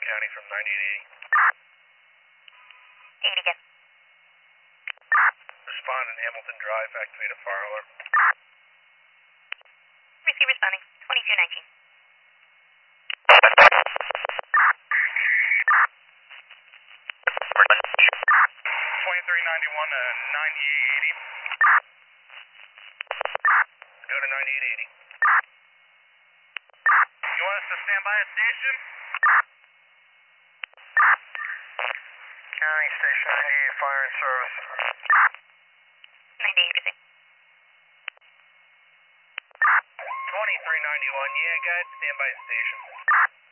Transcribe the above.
County from 9880. 80 again. Respond in Hamilton Drive, activate a fire alarm. Receive responding. 2219. 2391 to 9880. Go to 9880. You want us to stand by at station? County Station 98, fire and service. 9880. 2391, yeah, go ahead, stand by at station.